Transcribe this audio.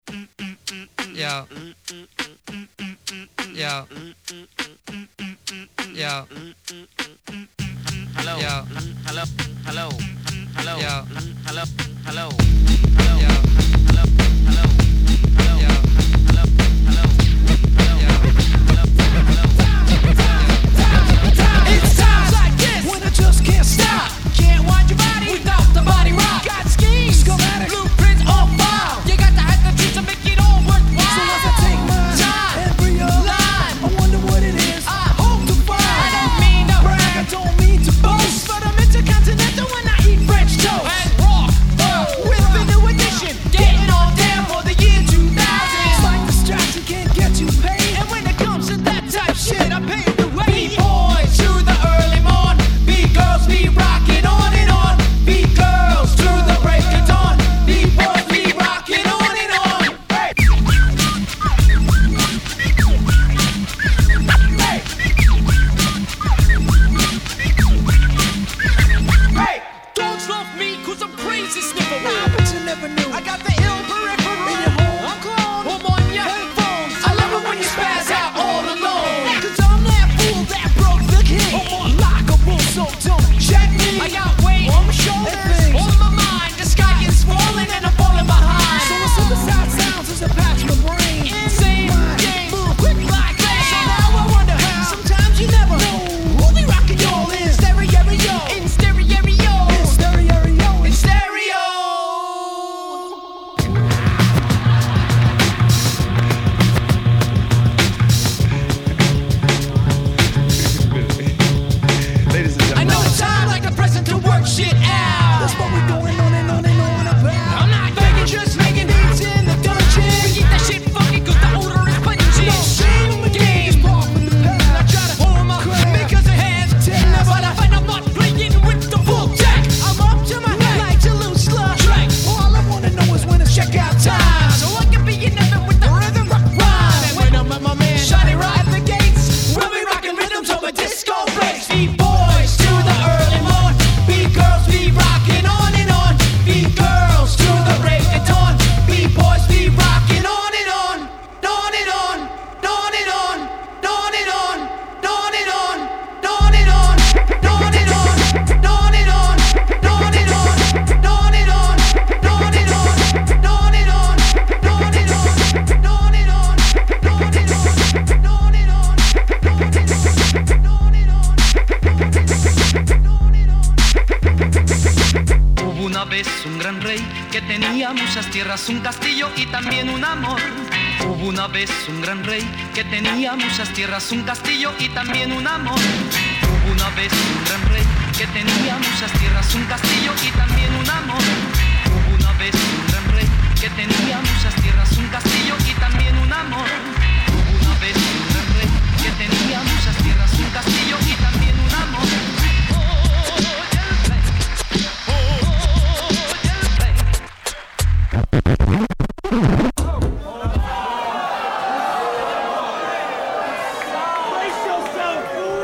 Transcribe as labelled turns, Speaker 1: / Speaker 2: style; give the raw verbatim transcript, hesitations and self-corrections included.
Speaker 1: Yo. Yo. Yo.
Speaker 2: Hello.
Speaker 1: Yo.
Speaker 2: Hello. Hello. Hello.
Speaker 1: Yo.
Speaker 2: Hello. Hello.
Speaker 1: Yo.
Speaker 2: Hello. Hello. Hello.
Speaker 1: Yo.
Speaker 2: Hello. Hello.
Speaker 1: Yo.
Speaker 3: It's times like this when I just can't stop. Can't wind your body without the body rock. Got schemes, schematics, blueprints on file. You got to have the truth to make it all worthwhile. So as I take my time and realize, I wonder what it is I hope to find. I don't mean to brag, I don't mean to boast, but I'm intercontinental when I eat French toast and rock uh, with the new edition, getting on down for the year two thousand. It's like distraction can't get you paid, and when it comes to that type shit, I pay the way. B-boys to the early morn, B-girls be rocking on and on, B-girls to the break of dawn, B-boys be rocking on and on. Hey. Hey. Hey. Dogs love me cause I'm crazy sniffer. Nah, but you never knew. I got the ill peripheral. In your home, I'm clone. I'm on your headphones. I love it when you spaz out all alone. Cause I'm that fool that broke the king. I'm unlockable, so don't check me. I got weight on my shoulders, on my mind. The sky is falling and I'm falling behind. So what's the sound sounds as I patch my brain. Insane game, move quick like that. So now I wonder how. Sometimes you never know who be rocking y'all in stereo. In stereo. In stereo. In stereo.
Speaker 4: Ladies and
Speaker 3: I
Speaker 4: gentlemen,
Speaker 3: know time like a present to work shit out. That's what we going on and on and on about. I'm not begging, just making beats in the dungeon. Keep that shit funky cause the odor is pungent. No shame in the game, just walk with the past. I try to hold my crap because it has test. But I find I'm not playing with the full deck. I'm up to my neck like a loose slush. All I wanna know is when it's checkout time, so I can be in heaven with the rhythm rock rhyme. And when I'm at my man Shiny right at the gates, we'll be rocking rhythms over disco breaks. B-boys to the early morn, B-girls be rocking on and on, B-girls to the break of dawn, B-boys be rocking on and on, on and on, on and on, on and on, on and on, on and on, on and on, on and on, on and on, on and on, on and on, on and on, on and on, on and on, on and on, on and on,
Speaker 5: Hubo una vez un gran rey que tenía muchas tierras, un castillo y también un amor. Hubo una vez un gran rey que tenía muchas tierras, un castillo y también un amor. Hubo una vez un gran rey que tenía muchas tierras, un castillo y también un amor. Hubo una vez un gran rey que tenía muchas tierras, un castillo y también un amor.